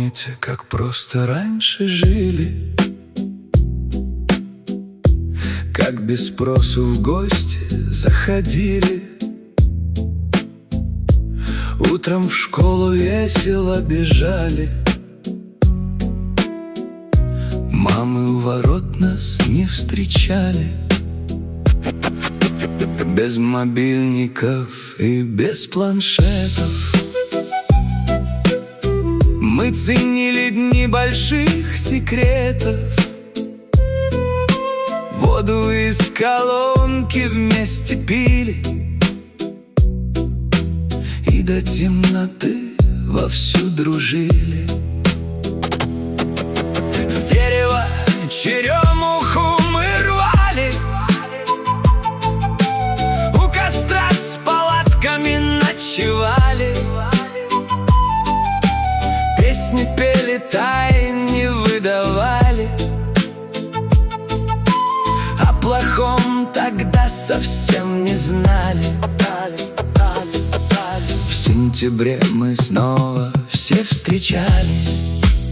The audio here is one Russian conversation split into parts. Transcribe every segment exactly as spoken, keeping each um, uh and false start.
Помните, как просто раньше жили, как без спросу в гости заходили, утром в школу весело бежали, мамы у ворот нас не встречали. Без мобильников и без планшетов мы ценили дни больших секретов. Воду из колонки вместе пили и до темноты вовсю дружили. С дерева черемуху мы рвали, у костра с палатками ночевали, песни пели, тайн не выдавали. О плохом тогда совсем не знали. В сентябре мы снова все встречались,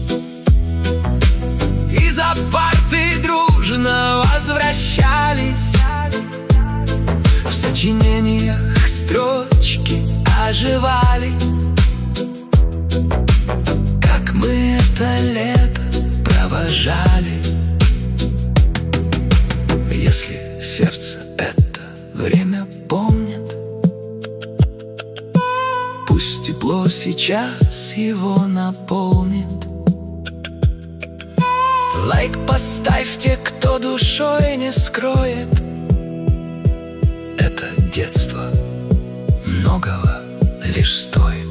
и за парты дружно возвращались. В сочинениях строчки оживали, как мы это лето провожали. Если сердце это время помнит, пусть тепло сейчас его наполнит. Лайк поставьте, кто душой не скроет. Это детство многого лишь стоит.